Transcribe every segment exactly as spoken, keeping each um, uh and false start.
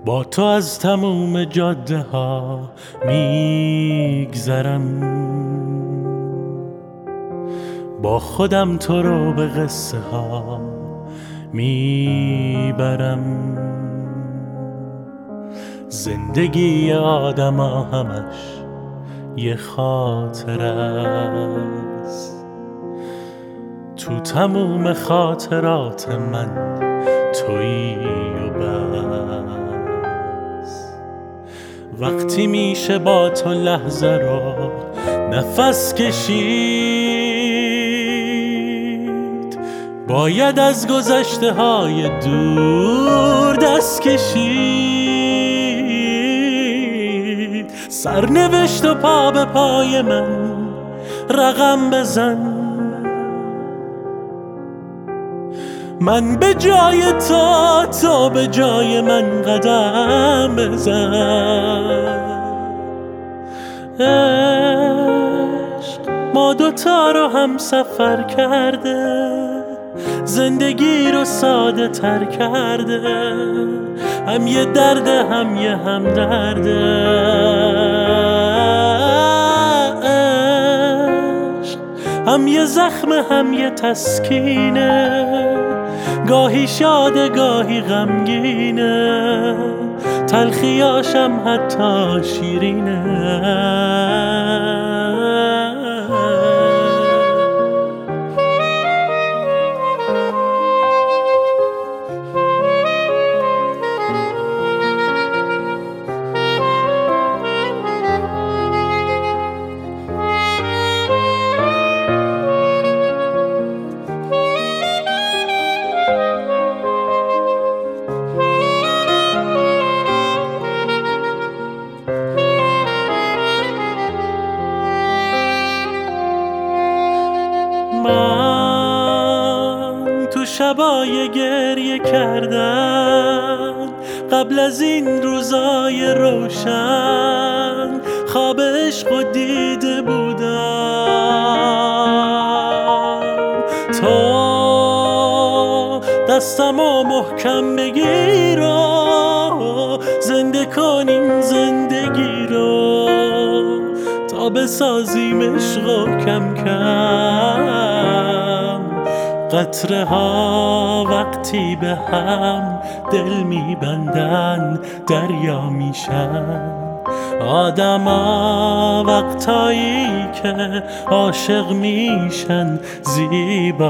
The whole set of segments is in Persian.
با تو از تموم جاده ها میگذرم، با خودم تو رو به قصه ها میبرم. زندگی آدم ها همش یه خاطر است، تو تموم خاطرات من تویی و بس. وقتی میشه با تو لحظه رو نفس کشید، باید از گذشته های دور دست کشید. سرنوشت و پا به پای من رقم بزن، من به جای تو، تو به جای من قدم بزن. عشق ما دوتا رو هم سفر کرده، زندگی رو ساده تر کرده، هم یه درده هم یه هم درده. عشق هم یه زخم هم یه تسکینه، گاهی شاده گاهی غمگینه، تلخیاشم حتی شیرینه. من تو شبای گریه کردن قبل از این روزای روشن، خواب عشق و دیده بودم. تو دستمو محکم بگیر و زنده کن این زندگی رو، تا بسازیم عشق و کم کم قطره ها وقتی به هم دل میبندن دریا میشن. آدما وقتایی که عاشق میشن زیبا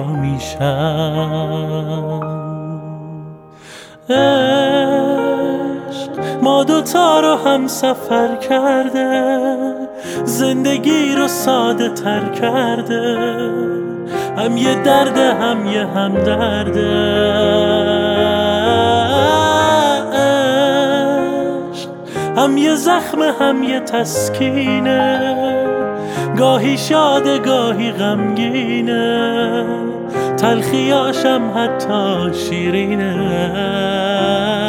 میشن. عشق ما دوتا رو هم سفر کرده، زندگی رو ساده تر کرده، هم یه درده هم یه هم درده. عشق هم یه زخم هم یه تسکینه، گاهی شاده گاهی غمگینه، تلخیاشم حتی شیرینه.